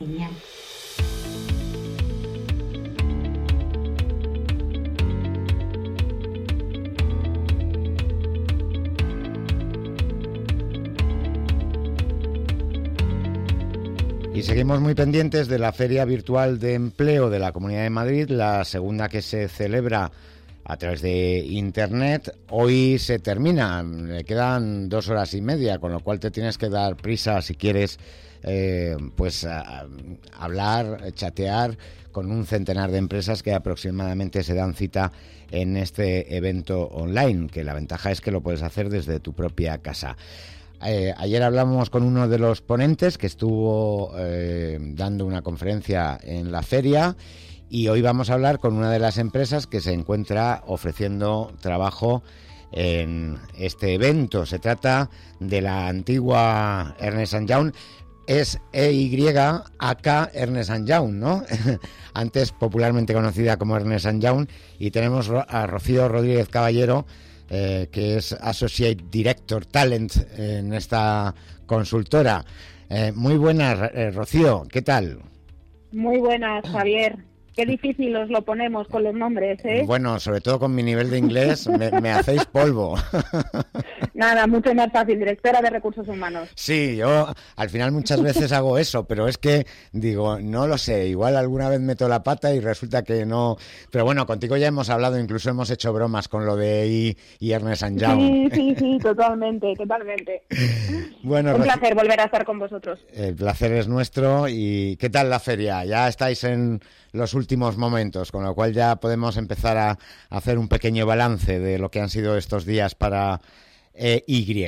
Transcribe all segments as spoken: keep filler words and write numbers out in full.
Y seguimos muy pendientes de la Feria Virtual de Empleo de la Comunidad de Madrid, la segunda que se celebra a través de Internet. Hoy se termina, le quedan dos horas y media, con lo cual te tienes que dar prisa si quieres eh, pues a, a hablar, chatear con un centenar de empresas que aproximadamente se dan cita en este evento online, que la ventaja es que lo puedes hacer desde tu propia casa. Eh, ayer hablamos con uno de los ponentes que estuvo eh, dando una conferencia en la feria, y hoy vamos a hablar con una de las empresas que se encuentra ofreciendo trabajo en este evento. Se trata de la antigua Ernst and Young. Es E Y A K Ernst and Young, ¿no? Antes popularmente conocida como Ernst and Young, y tenemos a Rocío Rodríguez Caballero, Eh, que es Associate Director Talent en esta consultora. Eh, muy buenas, eh, Rocío, ¿qué tal? Muy buenas, Javier. Qué difícil os lo ponemos con los nombres, ¿eh? Bueno, sobre todo con mi nivel de inglés, me, me hacéis polvo. Nada, mucho más fácil, directora de Recursos Humanos. Sí, yo al final muchas veces hago eso, pero es que digo, no lo sé, igual alguna vez meto la pata y resulta que no. Pero bueno, contigo ya hemos hablado, incluso hemos hecho bromas con lo de I y Ernst and Young. Sí, sí, sí, totalmente, totalmente. Bueno, un placer volver a estar con vosotros. El placer es nuestro. ¿Y qué tal la feria? Ya estáis en los últimos momentos, con lo cual ya podemos empezar a hacer un pequeño balance de lo que han sido estos días para E Y.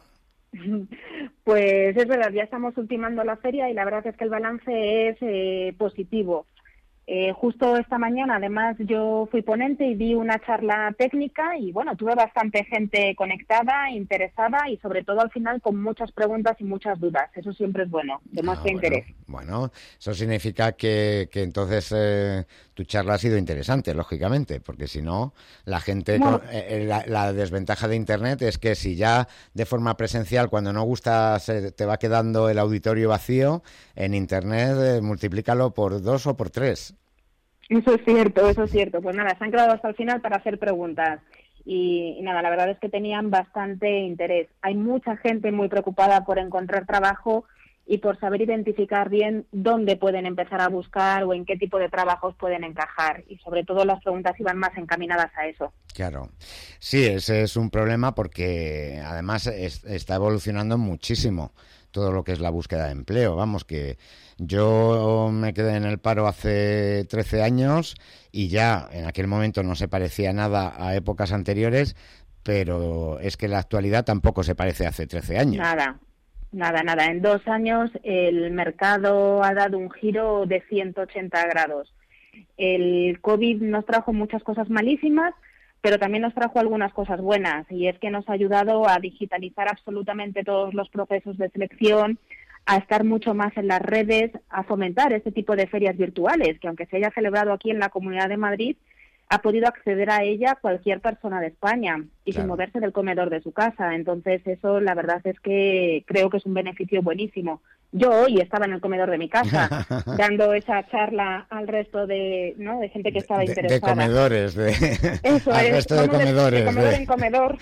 Pues es verdad, ya estamos ultimando la feria y la verdad es que el balance es eh, positivo. Eh, justo esta mañana, además, yo fui ponente y di una charla técnica y, bueno, tuve bastante gente conectada, interesada y, sobre todo, al final, con muchas preguntas y muchas dudas. Eso siempre es bueno, demuestra ah, bueno, interés. Bueno, eso significa que, que entonces eh, tu charla ha sido interesante, lógicamente, porque si no, la gente... Bueno, con, eh, la, la desventaja de Internet es que si ya de forma presencial, cuando no gusta, se te va quedando el auditorio vacío, en Internet eh, multiplícalo por dos o por tres. Eso es cierto, eso es cierto. Pues nada, se han quedado hasta el final para hacer preguntas. Y, y nada, la verdad es que tenían bastante interés. Hay mucha gente muy preocupada por encontrar trabajo y por saber identificar bien dónde pueden empezar a buscar o en qué tipo de trabajos pueden encajar. Y sobre todo las preguntas iban más encaminadas a eso. Claro. Sí, ese es un problema porque además es, está evolucionando muchísimo todo lo que es la búsqueda de empleo. Vamos, que yo me quedé en el paro hace trece años y ya en aquel momento no se parecía nada a épocas anteriores, pero es que la actualidad tampoco se parece a hace trece años. Nada, nada, nada. En dos años el mercado ha dado un giro de ciento ochenta grados. El COVID nos trajo muchas cosas malísimas, pero también nos trajo algunas cosas buenas, y es que nos ha ayudado a digitalizar absolutamente todos los procesos de selección, a estar mucho más en las redes, a fomentar este tipo de ferias virtuales, que aunque se haya celebrado aquí en la Comunidad de Madrid, ha podido acceder a ella cualquier persona de España y Claro. sin moverse del comedor de su casa. Entonces eso, la verdad es que creo que es un beneficio buenísimo. Yo hoy estaba en el comedor de mi casa dando esa charla al resto de, ¿no?, de gente que estaba de, interesada. de comedores, de Eso al es, resto de vamos comedores. de, de comedor de... en comedor.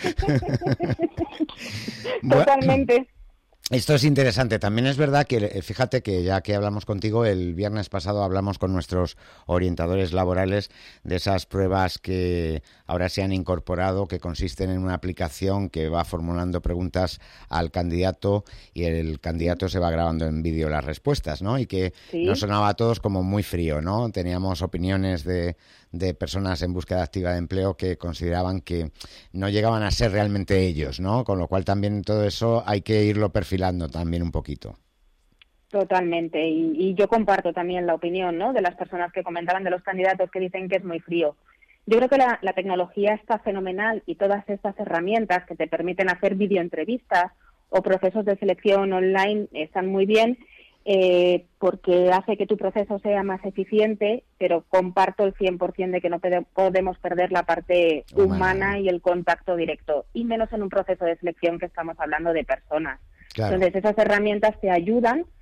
Bueno, Totalmente. esto es interesante. También es verdad que, fíjate que ya que hablamos contigo, el viernes pasado hablamos con nuestros orientadores laborales de esas pruebas que ahora se han incorporado, que consisten en una aplicación que va formulando preguntas al candidato y el candidato se va grabando en vídeo las respuestas, ¿no? Y que Sí. nos sonaba a todos como muy frío, ¿no? Teníamos opiniones de, de personas en búsqueda activa de empleo que consideraban que no llegaban a ser realmente ellos, ¿no? Con lo cual también todo eso hay que irlo perfilando también un poquito. Totalmente, y, y yo comparto también la opinión, ¿no?, de las personas que comentaban de los candidatos que dicen que es muy frío. Yo creo que la, la tecnología está fenomenal y todas estas herramientas que te permiten hacer videoentrevistas o procesos de selección online están muy bien, eh, porque hace que tu proceso sea más eficiente, pero comparto el cien por ciento de que no pede, podemos perder la parte humana, humana y el contacto directo, y menos en un proceso de selección que estamos hablando de personas. Claro. Entonces esas herramientas te ayudan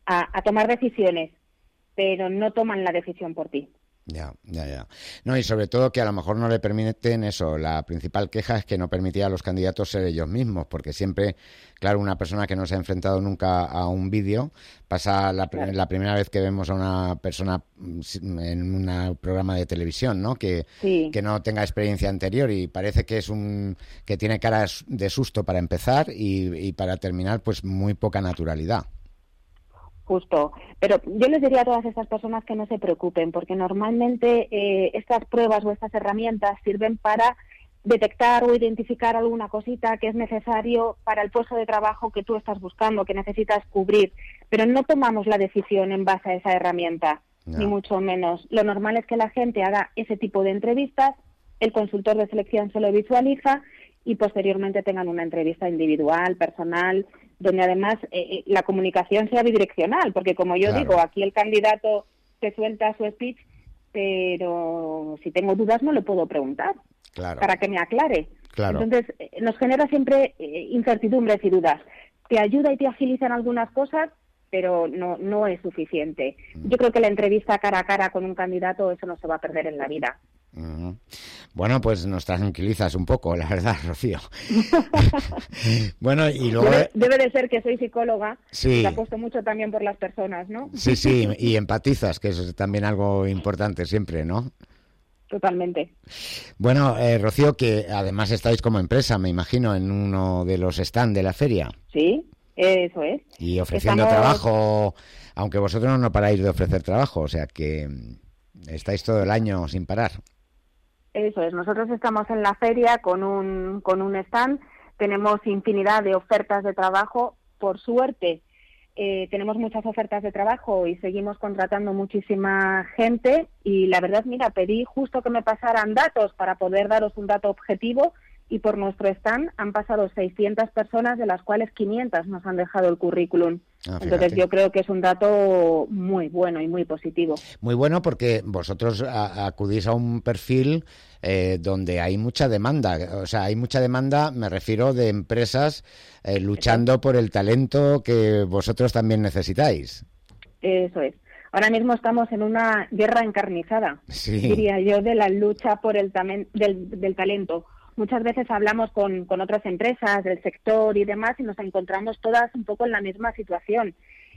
a, a tomar decisiones, pero no toman la decisión por ti. Ya, ya, ya. No, y sobre todo que a lo mejor no le permiten eso. La principal queja es que no permitía a los candidatos ser ellos mismos, porque siempre, claro, una persona que no se ha enfrentado nunca a un vídeo, pasa la, claro. la primera vez que vemos a una persona en un programa de televisión, ¿no? Que, sí. que no tenga experiencia anterior y parece que es un que tiene cara de susto para empezar y, y para terminar, pues muy poca naturalidad. Justo, pero yo les diría a todas estas personas que no se preocupen, porque normalmente eh, estas pruebas o estas herramientas sirven para detectar o identificar alguna cosita que es necesario para el puesto de trabajo que tú estás buscando, que necesitas cubrir, pero no tomamos la decisión en base a esa herramienta, no. ni mucho menos. Lo normal es que la gente haga ese tipo de entrevistas, el consultor de selección se lo visualiza y posteriormente tengan una entrevista individual, personal, donde además eh, la comunicación sea bidireccional, porque como yo claro. digo, aquí el candidato te suelta su speech, pero si tengo dudas no le puedo preguntar claro. para que me aclare. Claro. Entonces, eh, nos genera siempre eh, incertidumbres y dudas. Te ayuda y te agiliza en algunas cosas, pero no, no es suficiente. Mm. Yo creo que la entrevista cara a cara con un candidato, eso no se va a perder en la vida. Uh-huh. Bueno, pues nos tranquilizas un poco, la verdad, Rocío. Bueno, y luego... Debe, debe de ser que soy psicóloga sí. y apuesto mucho también por las personas, ¿no? Sí, sí, y empatizas, que eso es también algo importante siempre, ¿no? Totalmente. Bueno, eh, Rocío, que además estáis como empresa, me imagino, en uno de los stands de la feria. Sí, eso es. Y ofreciendo Estamos... trabajo, aunque vosotros no paráis de ofrecer trabajo, o sea que estáis todo el año sin parar. Eso es, nosotros estamos en la feria con un, con un stand, tenemos infinidad de ofertas de trabajo, por suerte eh, tenemos muchas ofertas de trabajo y seguimos contratando muchísima gente y la verdad, mira, pedí justo que me pasaran datos para poder daros un dato objetivo y por nuestro stand han pasado seiscientas personas, de las cuales quinientas nos han dejado el currículum. Ah, Entonces yo creo que es un dato muy bueno y muy positivo. Muy bueno porque vosotros a, acudís a un perfil eh, donde hay mucha demanda. O sea, hay mucha demanda, me refiero, de empresas eh, luchando por el talento que vosotros también necesitáis. Eso es. Ahora mismo estamos en una guerra encarnizada, sí. diría yo, de la lucha por el tamen, del, del talento. Muchas veces hablamos con, con otras empresas del sector y demás y nos encontramos todas un poco en la misma situación.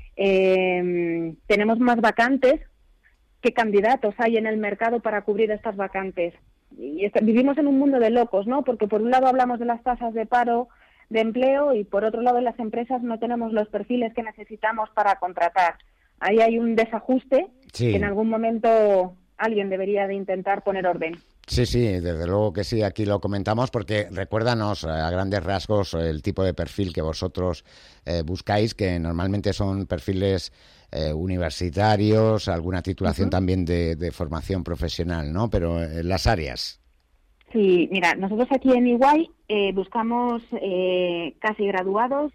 Eh, tenemos más vacantes que candidatos hay en el mercado para cubrir estas vacantes. Y est- vivimos en un mundo de locos, ¿no? Porque por un lado hablamos de las tasas de paro, de empleo, y por otro lado las empresas no tenemos los perfiles que necesitamos para contratar. Ahí hay un desajuste sí. que en algún momento alguien debería de intentar poner orden. Sí, sí, desde luego que sí, aquí lo comentamos porque recuérdanos a grandes rasgos el tipo de perfil que vosotros eh, buscáis, que normalmente son perfiles eh, universitarios, alguna titulación uh-huh. también de, de formación profesional, ¿no? Pero en las áreas. Sí, mira, nosotros aquí en Iguay eh, buscamos eh, casi graduados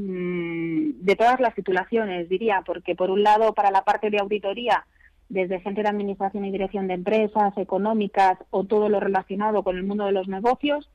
mmm, de todas las titulaciones, diría, porque por un lado para la parte de auditoría, desde gente de administración y dirección de empresas, económicas o todo lo relacionado con el mundo de los negocios.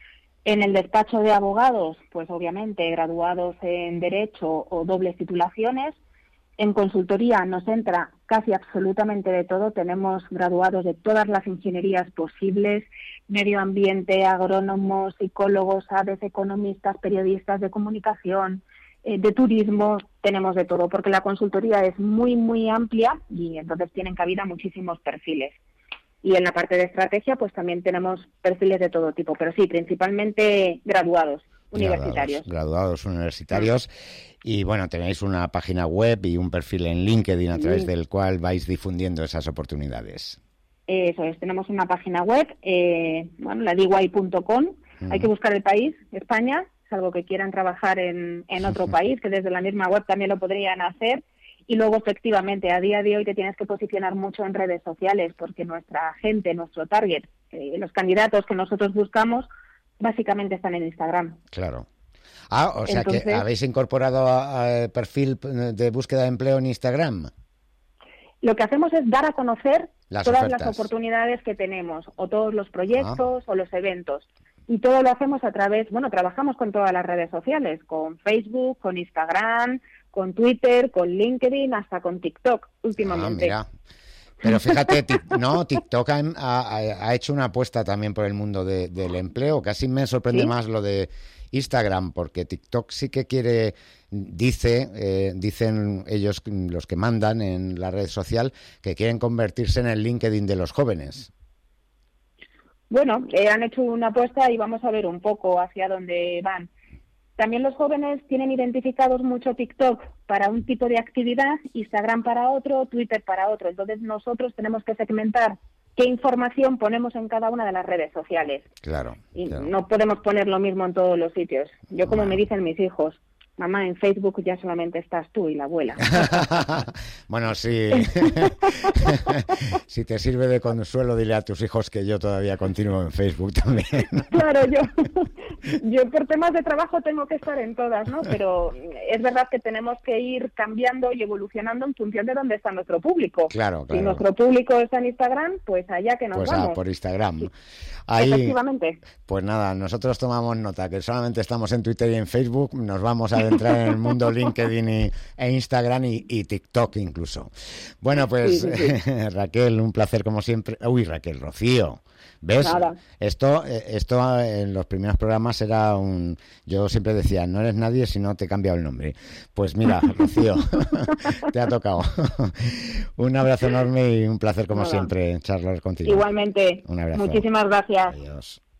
En el despacho de abogados, pues obviamente graduados en Derecho o dobles titulaciones. En consultoría nos entra casi absolutamente de todo. Tenemos graduados de todas las ingenierías posibles, medio ambiente, agrónomos, psicólogos, aves, economistas, periodistas de comunicación, de turismo, tenemos de todo, porque la consultoría es muy, muy amplia y entonces tienen cabida muchísimos perfiles. Y en la parte de estrategia, pues también tenemos perfiles de todo tipo, pero sí, principalmente graduados, universitarios. Graduados, graduados universitarios. Y bueno, tenéis una página web y un perfil en LinkedIn a través sí. del cual vais difundiendo esas oportunidades. Eso es, tenemos una página web, eh, bueno, la diguay punto com, uh-huh. hay que buscar el país, España, salvo que quieran trabajar en, en otro país, que desde la misma web también lo podrían hacer. Y luego, efectivamente, a día de hoy te tienes que posicionar mucho en redes sociales, porque nuestra gente, nuestro target, eh, los candidatos que nosotros buscamos, básicamente están en Instagram. Claro. Ah, o sea Entonces, que habéis incorporado al perfil de búsqueda de empleo en Instagram. Lo que hacemos es dar a conocer las todas ofertas. las oportunidades que tenemos, o todos los proyectos, ah. o los eventos. Y todo lo hacemos a través, bueno, trabajamos con todas las redes sociales, con Facebook, con Instagram, con Twitter, con LinkedIn, hasta con TikTok últimamente. Ah, mira. Pero fíjate, no, TikTok ha, ha, ha hecho una apuesta también por el mundo de, del empleo. Casi me sorprende ¿Sí? más lo de Instagram, porque TikTok sí que quiere, dice, eh, dicen ellos, los que mandan en la red social, que quieren convertirse en el LinkedIn de los jóvenes. Bueno, eh, han hecho una apuesta y vamos a ver un poco hacia dónde van. También los jóvenes tienen identificados mucho TikTok para un tipo de actividad, Instagram para otro, Twitter para otro. Entonces nosotros tenemos que segmentar qué información ponemos en cada una de las redes sociales. Claro. Y claro. no podemos poner lo mismo en todos los sitios. Yo, como bueno. me dicen mis hijos, mamá, en Facebook ya solamente estás tú y la abuela. Bueno, sí. Si te sirve de consuelo, dile a tus hijos que yo todavía continúo en Facebook también. Claro, yo, yo por temas de trabajo tengo que estar en todas, ¿no? Pero es verdad que tenemos que ir cambiando y evolucionando en función de dónde está nuestro público. Claro, claro. Si nuestro público está en Instagram, pues allá que nos pues vamos. Pues por Instagram. Sí. Ahí, efectivamente. Pues nada, nosotros tomamos nota que solamente estamos en Twitter y en Facebook, nos vamos a adentrar en el mundo LinkedIn y, e Instagram y, y TikTok incluso. Bueno, pues sí, sí, sí. Raquel, un placer como siempre. Uy, Raquel, Rocío. ¿Ves? Nada. Esto, esto en los primeros programas era un... Yo siempre decía, no eres nadie si no te he cambiado el nombre. Pues mira, Rocío, te ha tocado. Un abrazo enorme y un placer como Nada. siempre charlar contigo. Igualmente. Un abrazo. Muchísimas gracias. Adiós.